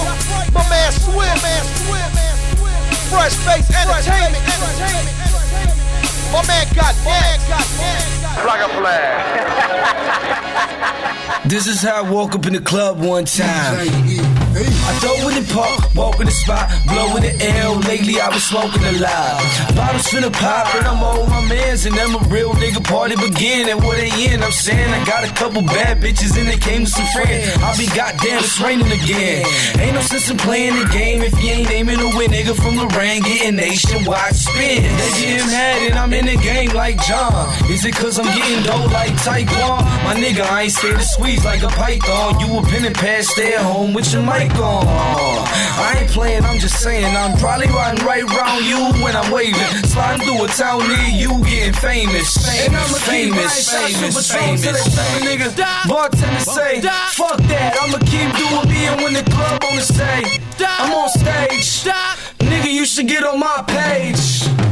My man Swim, Fresh Face Entertainment. My man got Like a flag. This is how I woke up in the club one time. I throw in the park, walk in the spot, blow in the L. Lately I was smoking a lot. Bottles finna pop, and I'm all my mans, and them a real nigga party begin. And where they in, I'm saying I got a couple bad bitches, and they came with some friends. I be goddamn, it's raining again. Ain't no sense in playing the game if you ain't aiming to win. Nigga from Lorraine getting nationwide spin. They getting mad, and I'm in the game like John. Is it cause I'm getting dough like Taekwon? My nigga, I ain't scared to squeeze like a python. You a pen and pass, stay at home with your mic on. I ain't playing, I'm just saying I'm probably riding right round you when I'm waving, sliding through a town near you, getting famous. And I'ma famous. Niggas, bartenders say, fuck that, I'ma keep doing me. And when the club on the stage, I'm on stage. Nigga, you should get on my page.